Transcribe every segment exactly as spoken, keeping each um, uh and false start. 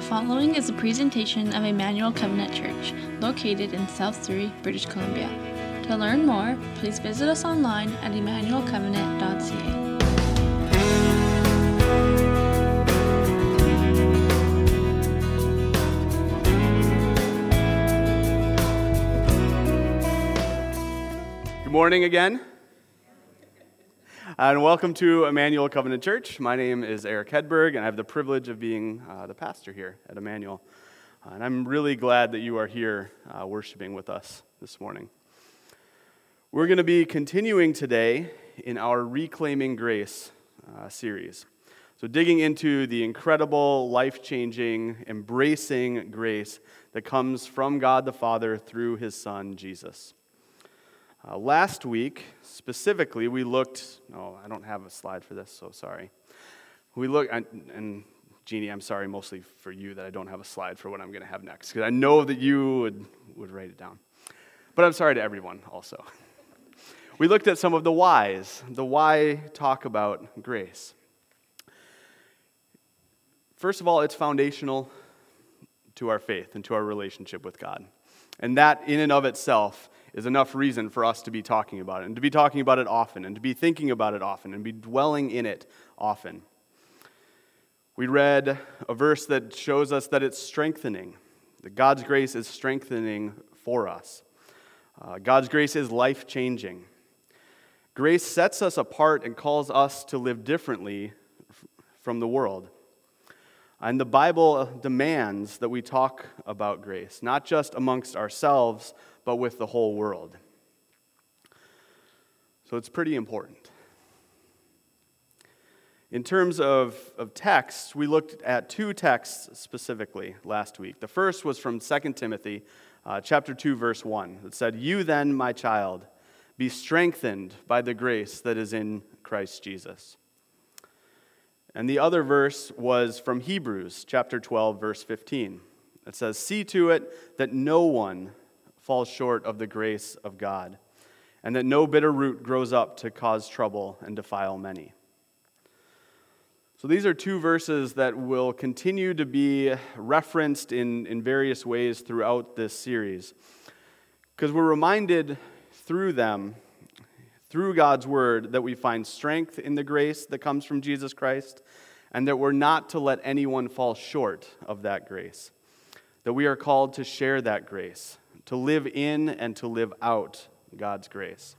following is a presentation of Emmanuel Covenant Church, located in South Surrey, British Columbia. To learn more, please visit us online at emmanuel covenant dot c a. Good morning again, and welcome to Emmanuel Covenant Church. My name is Eric Hedberg, and I have the privilege of being uh, the pastor here at Emmanuel. Uh, and I'm really glad that you are here uh, worshiping with us this morning. We're going to be continuing today in our Reclaiming Grace uh, series. So digging into the incredible, life-changing, embracing grace that comes from God the Father through His Son, Jesus. Uh, last week, specifically, we looked, oh, I don't have a slide for this, so sorry. We looked, and, and Jeannie, I'm sorry mostly for you that I don't have a slide for what I'm going to have next, because I know that you would, would write it down. But I'm sorry to everyone also. We looked at some of the whys, the why talk about grace. First of all, it's foundational to our faith and to our relationship with God. And that in and of itself is enough reason for us to be talking about it, and to be talking about it often, and to be thinking about it often, and be dwelling in it often. We read a verse that shows us that it's strengthening, that God's grace is strengthening for us. Uh, God's grace is life-changing. Grace sets us apart and calls us to live differently f- from the world. And the Bible demands that we talk about grace, not just amongst ourselves, but with the whole world. So it's pretty important. In terms of, of texts, we looked at two texts specifically last week. The first was from Second Timothy uh, chapter two, verse one. It said, "You then, my child, be strengthened by the grace that is in Christ Jesus." And the other verse was from Hebrews chapter twelve, verse fifteen. It says, "See to it that no one falls short of the grace of God, and that no bitter root grows up to cause trouble and defile many." So these are two verses that will continue to be referenced in, in various ways throughout this series, because we're reminded through them, through God's word, that we find strength in the grace that comes from Jesus Christ, and that we're not to let anyone fall short of that grace, that we are called to share that grace, to live in and to live out God's grace.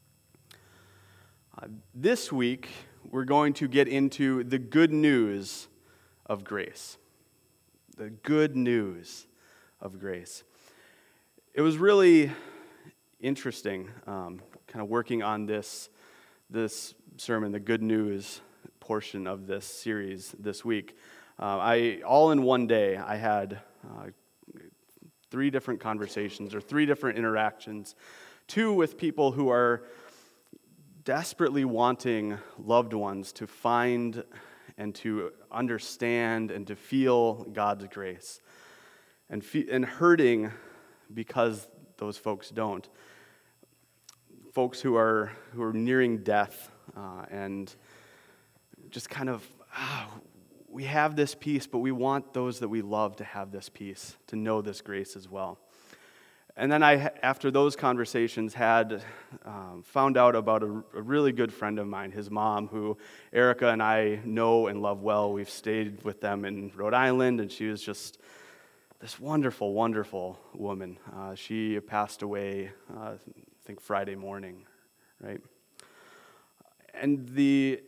Uh, this week, we're going to get into the good news of grace. The good news of grace. It was really interesting, um, kind of working on this, this sermon, the good news portion of this series this week. Uh, I all in one day, I had uh, three different conversations or three different interactions, two with people who are desperately wanting loved ones to find and to understand and to feel God's grace, and fe- and hurting because those folks don't. Folks who are who are nearing death uh, and just kind of, ah, we have this peace, but we want those that we love to have this peace, to know this grace as well. And then I, after those conversations, had um, found out about a, a really good friend of mine, his mom, who Erica and I know and love well. We've stayed with them in Rhode Island, and she was just this wonderful, wonderful woman. Uh, she passed away, uh, I think Friday morning, right? And the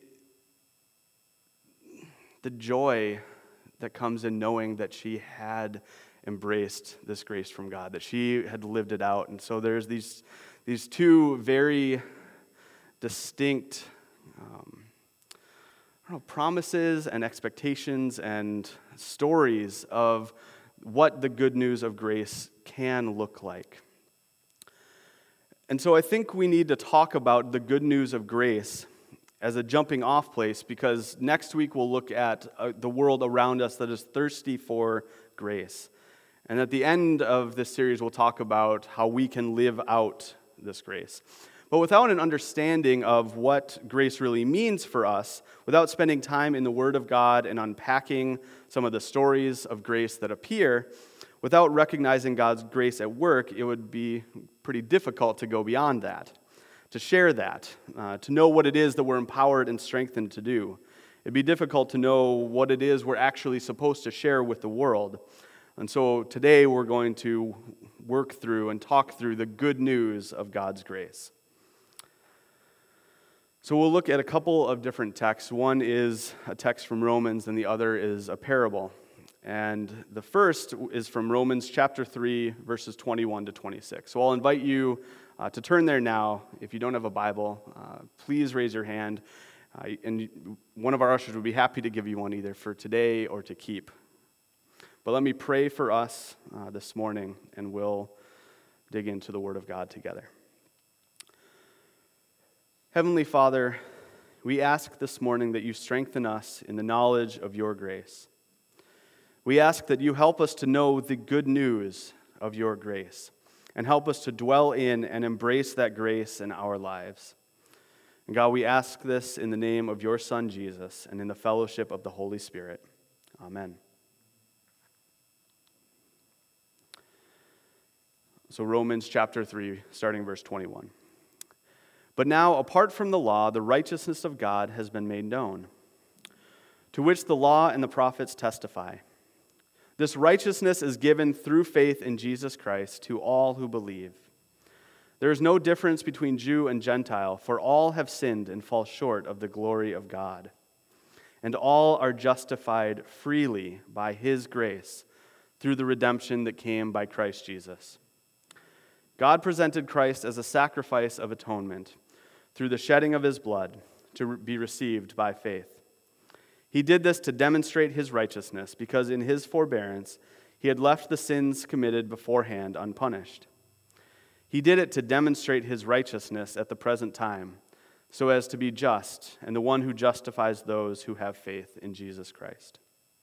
the joy that comes in knowing that she had embraced this grace from God, that she had lived it out. And so there's these these two very distinct um, I don't know, promises and expectations and stories of what the good news of grace can look like. And so I think we need to talk about the good news of grace as a jumping off place, because next week we'll look at uh, the world around us that is thirsty for grace. And at the end of this series, we'll talk about how we can live out this grace. But without an understanding of what grace really means for us, without spending time in the Word of God and unpacking some of the stories of grace that appear, without recognizing God's grace at work, it would be pretty difficult to go beyond that, to share that, uh, to know what it is that we're empowered and strengthened to do. It'd be difficult to know what it is we're actually supposed to share with the world. And so today we're going to work through and talk through the good news of God's grace. So we'll look at a couple of different texts. One is a text from Romans, and the other is a parable. And the first is from Romans chapter three, verses twenty-one to twenty-six. So I'll invite you uh, to turn there now. If you don't have a Bible, uh, please raise your hand. Uh, and one of our ushers would be happy to give you one either for today or to keep. But let me pray for us uh, this morning, and we'll dig into the Word of God together. Heavenly Father, we ask this morning that you strengthen us in the knowledge of your grace. We ask that you help us to know the good news of your grace and help us to dwell in and embrace that grace in our lives. And God, we ask this in the name of your Son, Jesus, and in the fellowship of the Holy Spirit. Amen. So Romans chapter three, starting verse twenty-one. But now, apart from the law, the righteousness of God has been made known, to which the law and the prophets testify. This righteousness is given through faith in Jesus Christ to all who believe. There is no difference between Jew and Gentile, for all have sinned and fall short of the glory of God. And all are justified freely by his grace through the redemption that came by Christ Jesus. God presented Christ as a sacrifice of atonement through the shedding of his blood to be received by faith. He did this to demonstrate his righteousness, because in his forbearance he had left the sins committed beforehand unpunished. He did it to demonstrate his righteousness at the present time, so as to be just and the one who justifies those who have faith in Jesus Christ.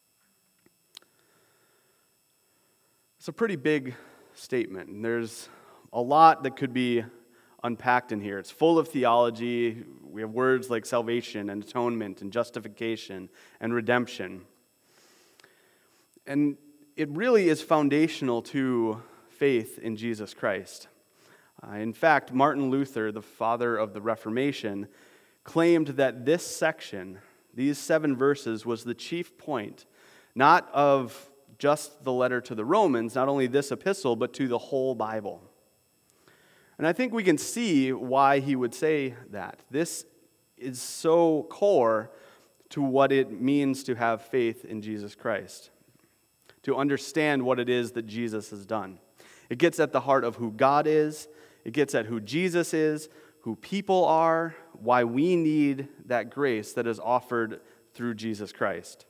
It's a pretty big statement, and there's a lot that could be unpacked in here. It's full of theology. We have words like salvation and atonement and justification and redemption. And it really is foundational to faith in Jesus Christ. Uh, in fact, Martin Luther, the father of the Reformation, claimed that this section, these seven verses, was the chief point, not of just the letter to the Romans, not only this epistle, but to the whole Bible. And I think we can see why he would say that. This is so core to what it means to have faith in Jesus Christ, to understand what it is that Jesus has done. It gets at the heart of who God is. It gets at who Jesus is, who people are, why we need that grace that is offered through Jesus Christ.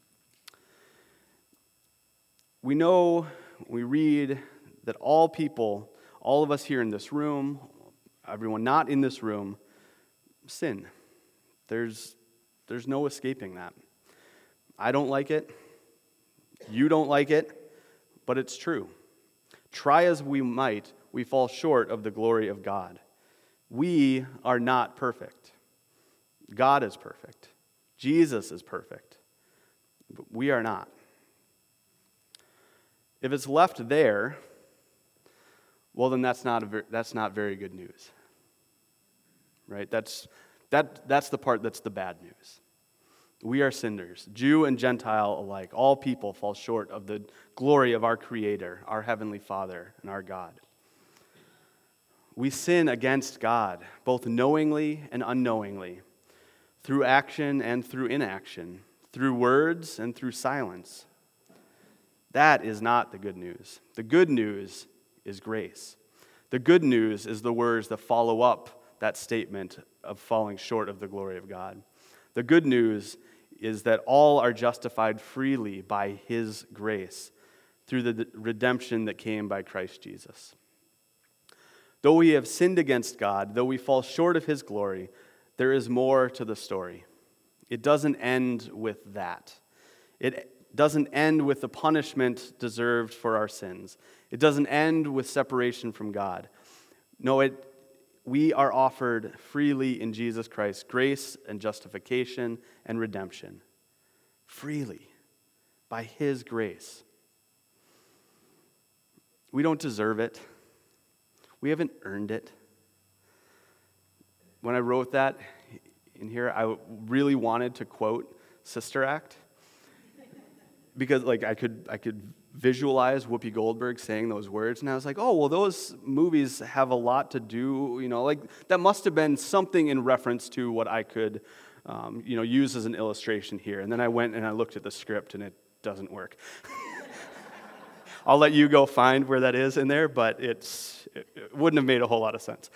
We know, we read that all people, all of us here in this room, everyone not in this room, sin. There's, there's no escaping that. I don't like it. You don't like it, but it's true. Try as we might, we fall short of the glory of God. We are not perfect. God is perfect. Jesus is perfect. But we are not. If it's left there, well, then that's not a ver- that's not very good news, right? That's that that's the part that's the bad news. We are sinners, Jew and Gentile alike. All people fall short of the glory of our Creator, our Heavenly Father, and our God. We sin against God, both knowingly and unknowingly, through action and through inaction, through words and through silence. That is not the good news. The good news is grace. The good news is the words that follow up that statement of falling short of the glory of God. The good news is that all are justified freely by His grace through the redemption that came by Christ Jesus. Though we have sinned against God, though we fall short of His glory, there is more to the story. It doesn't end with that. It doesn't end with the punishment deserved for our sins. It doesn't end with separation from God. No, it we are offered freely in Jesus Christ grace and justification and redemption. Freely, by His grace. We don't deserve it. We haven't earned it. When I wrote that in here, I really wanted to quote Sister Act. Because like I could I could visualize Whoopi Goldberg saying those words, and I was like, oh, well, those movies have a lot to do, you know, like that must have been something in reference to what I could, um, you know, use as an illustration here. And then I went and I looked at the script, and it doesn't work. I'll let you go find where that is in there, but it's it, it wouldn't have made a whole lot of sense.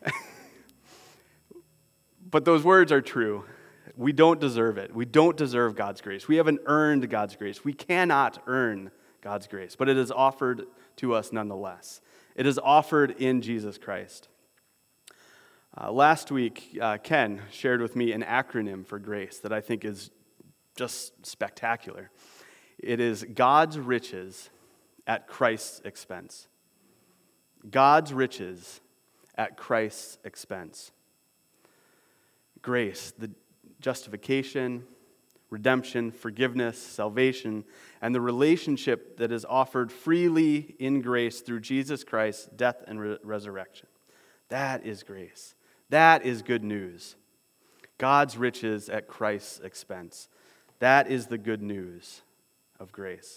But those words are true. We don't deserve it. We don't deserve God's grace. We haven't earned God's grace. We cannot earn God's grace, but it is offered to us nonetheless. It is offered in Jesus Christ. Uh, last week, uh, Ken shared with me an acronym for grace that I think is just spectacular. It is God's riches at Christ's expense. God's riches at Christ's expense. Grace, the justification, redemption, forgiveness, salvation, and the relationship that is offered freely in grace through Jesus Christ's death and re- resurrection. That is grace. That is good news. God's riches at Christ's expense. That is the good news of grace.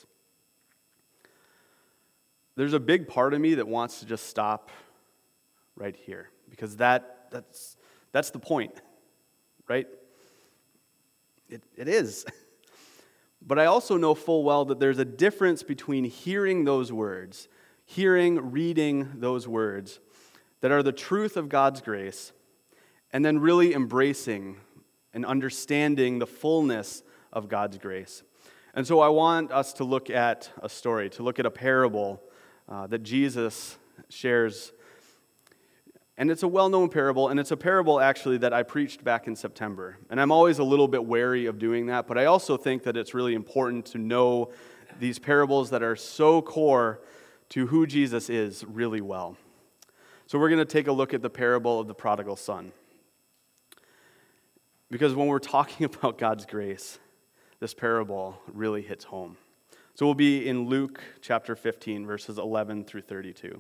There's a big part of me that wants to just stop right here, because that that's that's the point, right? It, it is. But I also know full well that there's a difference between hearing those words, hearing, reading those words that are the truth of God's grace, and then really embracing and understanding the fullness of God's grace. And so I want us to look at a story, to look at a parable uh, that Jesus shares. And it's a well-known parable, and it's a parable, actually, that I preached back in September. And I'm always a little bit wary of doing that, but I also think that it's really important to know these parables that are so core to who Jesus is really well. So we're going to take a look at the parable of the prodigal son. Because when we're talking about God's grace, this parable really hits home. So we'll be in Luke chapter fifteen, verses eleven through thirty-two.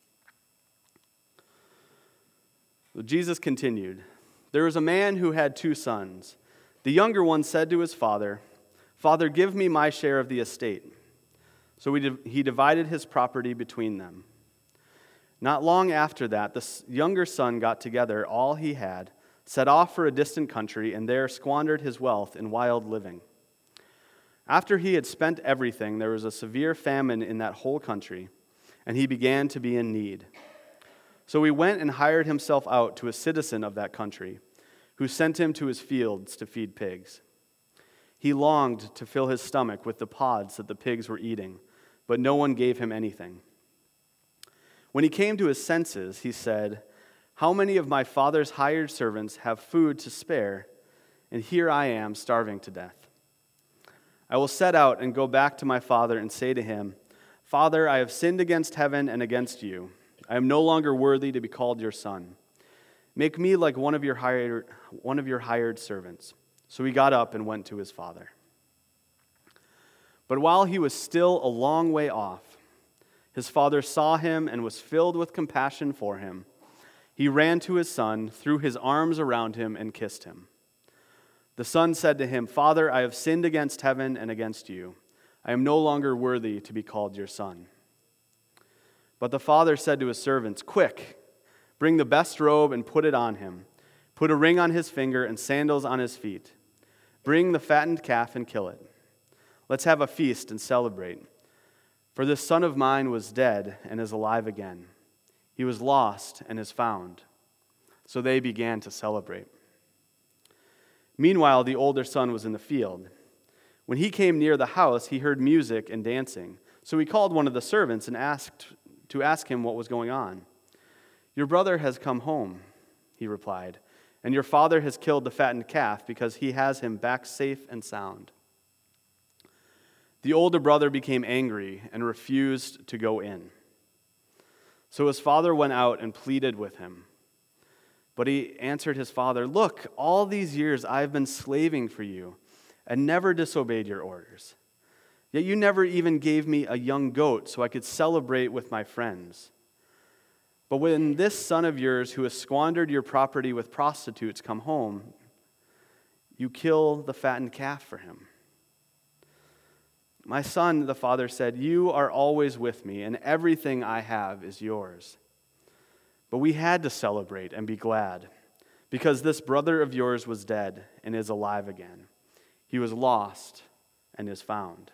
Jesus continued, "There was a man who had two sons. The younger one said to his father, 'Father, give me my share of the estate.' So he divided his property between them. Not long after that, the younger son got together all he had, set off for a distant country, and there squandered his wealth in wild living. After he had spent everything, there was a severe famine in that whole country, and he began to be in need. So he went and hired himself out to a citizen of that country, who sent him to his fields to feed pigs. He longed to fill his stomach with the pods that the pigs were eating, but no one gave him anything. When he came to his senses, he said, 'How many of my father's hired servants have food to spare, and here I am starving to death? I will set out and go back to my father and say to him, Father, I have sinned against heaven and against you. I am no longer worthy to be called your son. Make me like one of your hired, one of your hired servants.' So he got up and went to his father. But while he was still a long way off, his father saw him and was filled with compassion for him. He ran to his son, threw his arms around him, and kissed him. The son said to him, 'Father, I have sinned against heaven and against you. I am no longer worthy to be called your son.' But the father said to his servants, 'Quick, bring the best robe and put it on him. Put a ring on his finger and sandals on his feet. Bring the fattened calf and kill it. Let's have a feast and celebrate. For this son of mine was dead and is alive again. He was lost and is found.' So they began to celebrate. Meanwhile, the older son was in the field. When he came near the house, he heard music and dancing. So he called one of the servants and asked to ask him what was going on. 'Your brother has come home,' he replied, 'and your father has killed the fattened calf because he has him back safe and sound.' The older brother became angry and refused to go in. So his father went out and pleaded with him. But he answered his father, "Look, all these years I've been slaving for you and never disobeyed your orders. Yet you never even gave me a young goat so I could celebrate with my friends. But when this son of yours who has squandered your property with prostitutes come home, you kill the fattened calf for him." "My son," the father said, "you are always with me, and everything I have is yours. But we had to celebrate and be glad, because this brother of yours was dead and is alive again. He was lost and is found."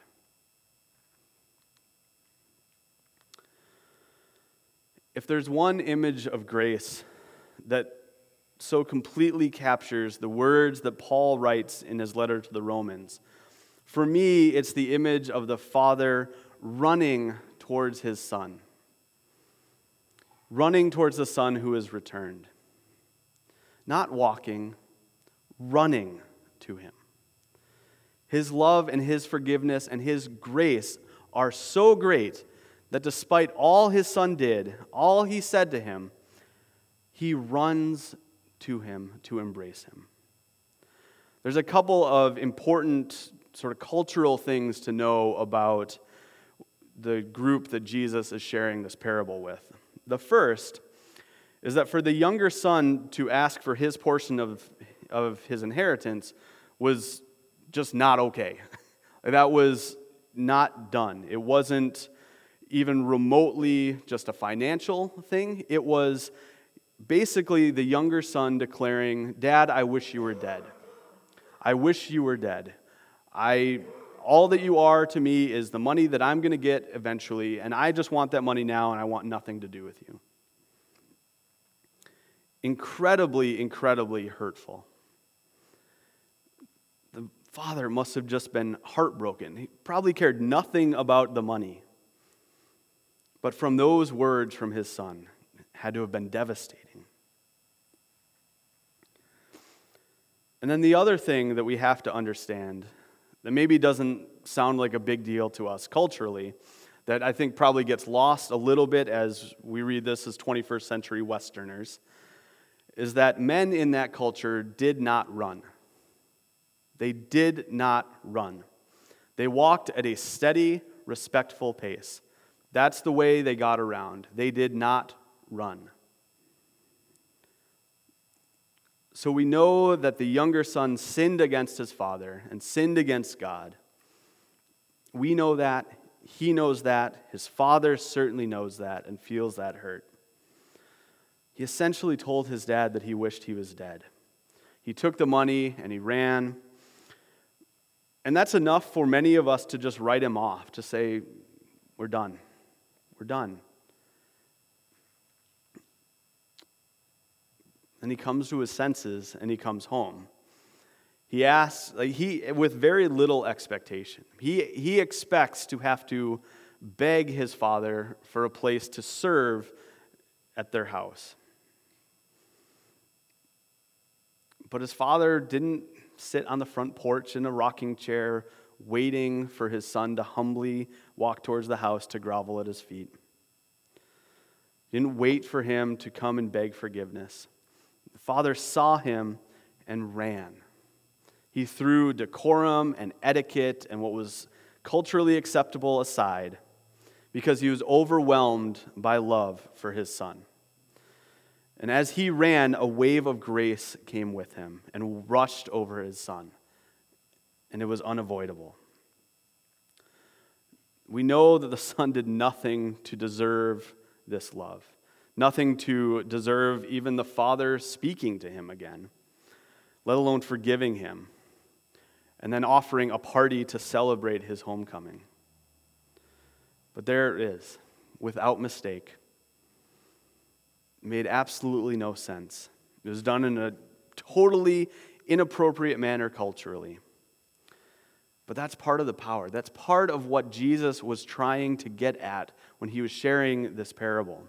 If there's one image of grace that so completely captures the words that Paul writes in his letter to the Romans, for me, it's the image of the Father running towards his Son. Running towards the Son who has returned. Not walking, running to him. His love and his forgiveness and his grace are so great that despite all his Son did, all he said to him, he runs to him to embrace him. There's a couple of important sort of cultural things to know about the group that Jesus is sharing this parable with. The first is that for the younger son to ask for his portion of, of his inheritance was just not okay. That was not done. It wasn't even remotely just a financial thing. It was basically the younger son declaring, "Dad, I wish you were dead. I wish you were dead. I, all that you are to me is the money that I'm going to get eventually, and I just want that money now, and I want nothing to do with you." Incredibly, incredibly hurtful. The father must have just been heartbroken. He probably cared nothing about the money. But from those words from his son, it had to have been devastating. And then the other thing that we have to understand that maybe doesn't sound like a big deal to us culturally, that I think probably gets lost a little bit as we read this as twenty-first century Westerners, is that men in that culture did not run. They did not run. They walked at a steady, respectful pace. That's the way they got around. They did not run. So we know that the younger son sinned against his father and sinned against God. We know that. He knows that. His father certainly knows that and feels that hurt. He essentially told his dad that he wished he was dead. He took the money and he ran. And that's enough for many of us to just write him off, to say, we're done. We're done. And he comes to his senses and he comes home. He asks, like he with very little expectation. He he expects to have to beg his father for a place to serve at their house. But his father didn't sit on the front porch in a rocking chair waiting for his son to humbly walk towards the house to grovel at his feet. He didn't wait for him to come and beg forgiveness. The father saw him and ran. He threw decorum and etiquette and what was culturally acceptable aside because he was overwhelmed by love for his son. And as he ran, a wave of grace came with him and rushed over his son. And it was unavoidable. We know that the son did nothing to deserve this love. Nothing to deserve even the father speaking to him again, let alone forgiving him, and then offering a party to celebrate his homecoming. But there it is, without mistake. It made absolutely no sense. It was done in a totally inappropriate manner culturally. But that's part of the power. That's part of what Jesus was trying to get at when he was sharing this parable.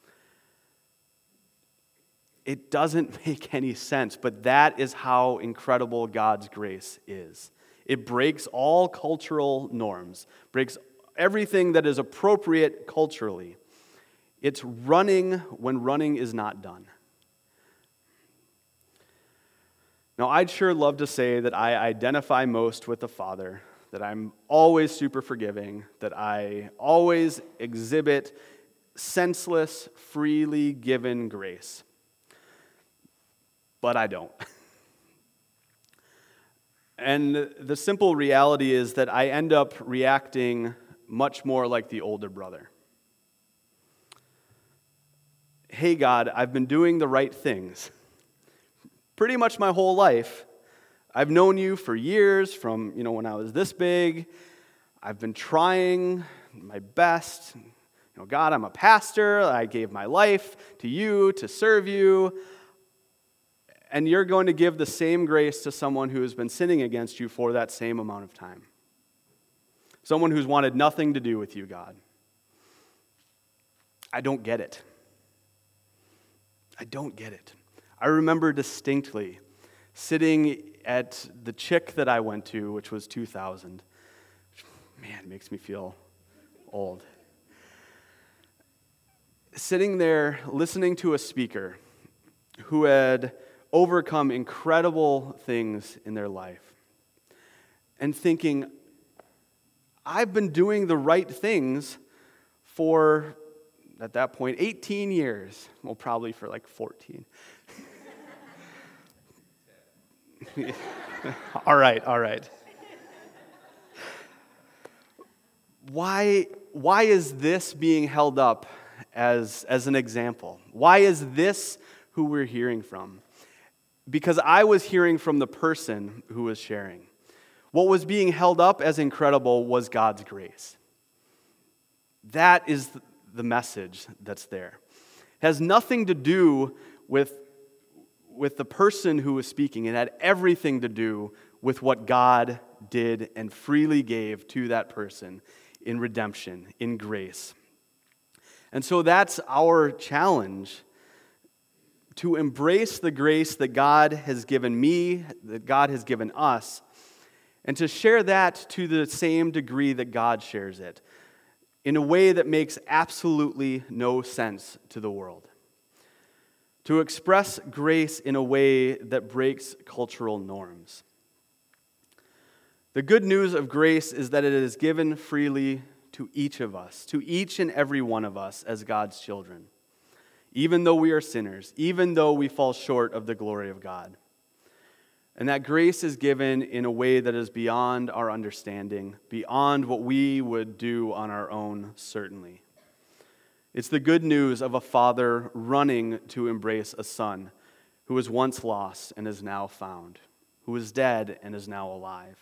It doesn't make any sense, but that is how incredible God's grace is. It breaks all cultural norms, breaks everything that is appropriate culturally. It's running when running is not done. Now, I'd sure love to say that I identify most with the Father, that I'm always super forgiving, that I always exhibit senseless, freely given grace. But I don't. And the simple reality is that I end up reacting much more like the older brother. Hey, God, I've been doing the right things pretty much my whole life. I've known you for years, from, you know, when I was this big. I've been trying my best. You know, God, I'm a pastor. I gave my life to you to serve you. And you're going to give the same grace to someone who has been sinning against you for that same amount of time. Someone who's wanted nothing to do with you, God. I don't get it. I don't get it. I remember distinctly sitting at the chick that I went to, which was two thousand. Man, it makes me feel old. Sitting there listening to a speaker who had overcome incredible things in their life and thinking, I've been doing the right things for, at that point, eighteen years. Well, probably for like fourteen. all right, all right. Why, why is this being held up as, as an example? Why is this who we're hearing from? Because I was hearing from the person who was sharing. What was being held up as incredible was God's grace. That is the message that's there. It has nothing to do with, with the person who was speaking. It had everything to do with what God did and freely gave to that person in redemption, in grace. And so that's our challenge, to embrace the grace that God has given me, that God has given us, and to share that to the same degree that God shares it, in a way that makes absolutely no sense to the world. To express grace in a way that breaks cultural norms. The good news of grace is that it is given freely to each of us, to each and every one of us as God's children. Even though we are sinners, even though we fall short of the glory of God. And that grace is given in a way that is beyond our understanding, beyond what we would do on our own, certainly. It's the good news of a father running to embrace a son who was once lost and is now found, who was dead and is now alive.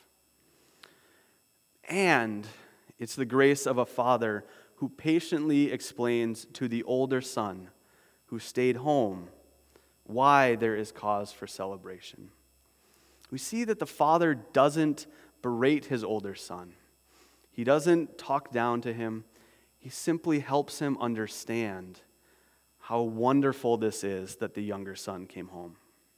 And it's the grace of a father who patiently explains to the older son who stayed home why there is cause for celebration. We see that the father doesn't berate his older son. He doesn't talk down to him. He simply helps him understand how wonderful this is that the younger son came home.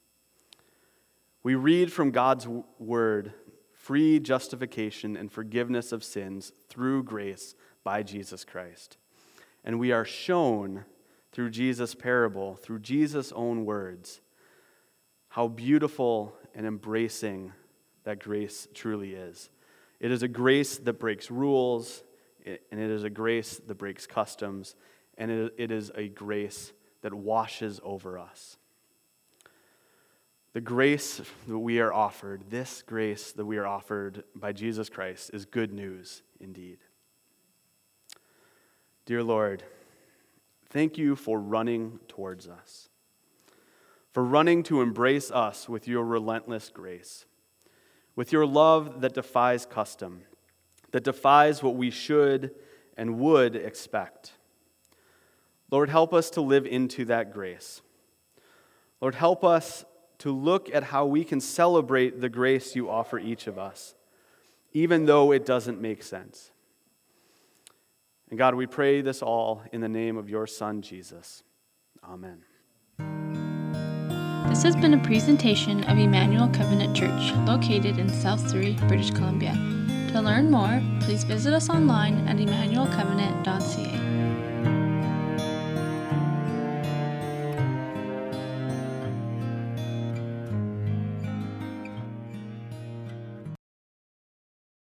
We read from God's word free justification and forgiveness of sins through grace by Jesus Christ. And we are shown through Jesus' parable, through Jesus' own words, how beautiful and embracing that grace truly is. It is a grace that breaks rules, and it is a grace that breaks customs, and it is a grace that washes over us. The grace that we are offered, this grace that we are offered by Jesus Christ, is good news indeed. Dear Lord, thank you for running towards us, for running to embrace us with your relentless grace, with your love that defies custom, that defies what we should and would expect. Lord, help us to live into that grace. Lord, help us to look at how we can celebrate the grace you offer each of us, even though it doesn't make sense. And God, we pray this all in the name of your Son, Jesus. Amen. This has been a presentation of Emmanuel Covenant Church, located in South Surrey, British Columbia. To learn more, please visit us online at emmanuel covenant dot c a.